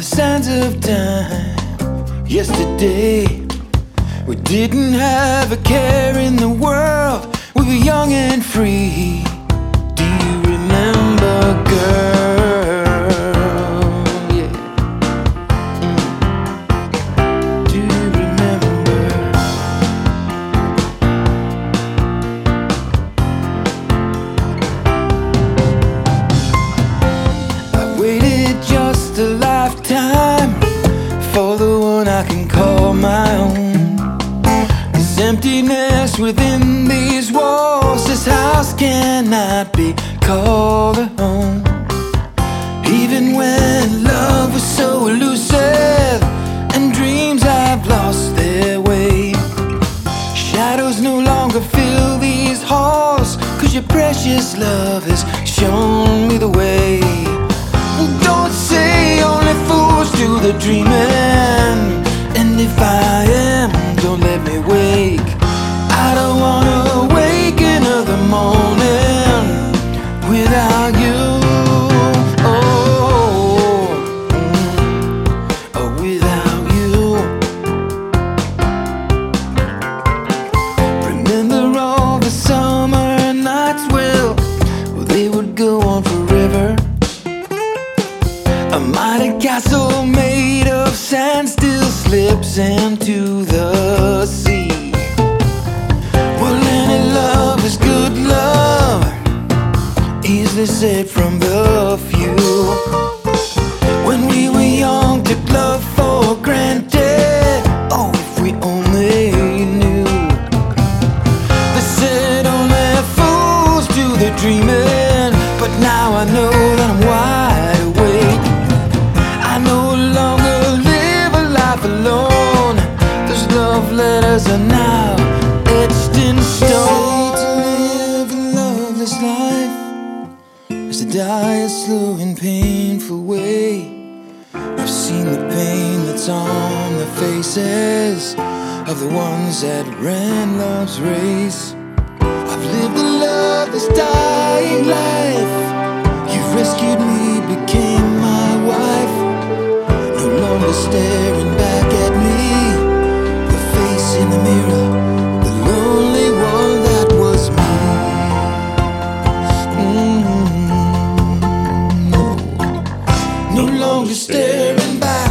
sands of time. Yesterday, we didn't have a care in the world. We were young and free. Do you remember, girl? Yeah. Do you remember? I waited just a lifetime for the one I can call my own. This emptiness within these walls, this house cannot be called a home. Even when love was so elusive and dreams have lost their way, shadows no longer fill these halls, 'cause your precious love has shown me the way. Well, don't say only fools do the dreaming, and if I am, don't let me wake. I don't wanna wake another morning without you. Oh, without you. Remember all the summer nights? Well, they would go on forever. A mighty castle made of sand still slips into the sea. Well, any love is good love, easily said from the few. When we were young, took love for granted. Oh, if we only knew. They said only fools do the dreaming, but now I know that I'm wide awake. I no longer live a life alone. Those love letters are now etched in stone. To live a loveless life is to die a slow and painful way. I've seen the pain that's on the faces of the ones that ran love's race. I've lived a loveless dying life. You've rescued me, became my wife. No longer staring back at me, the face in the mirror, the lonely one that was me. No, no longer staring back.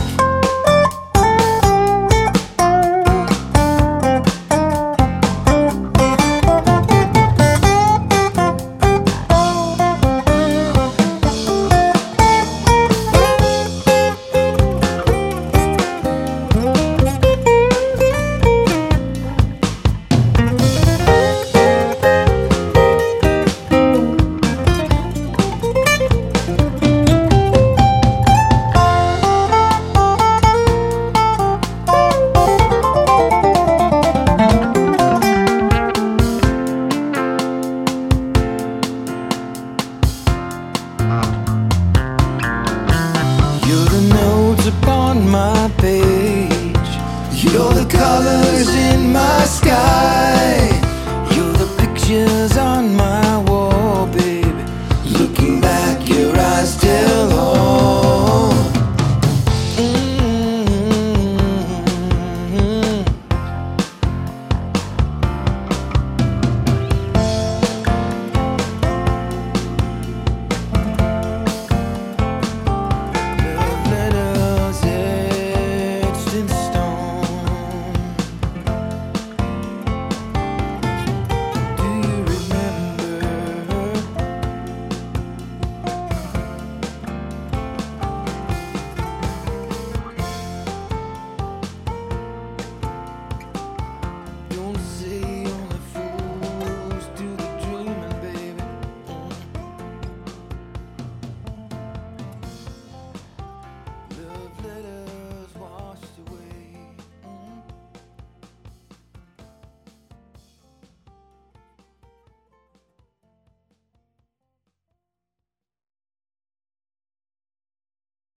You're the notes upon my page. You're the colors in my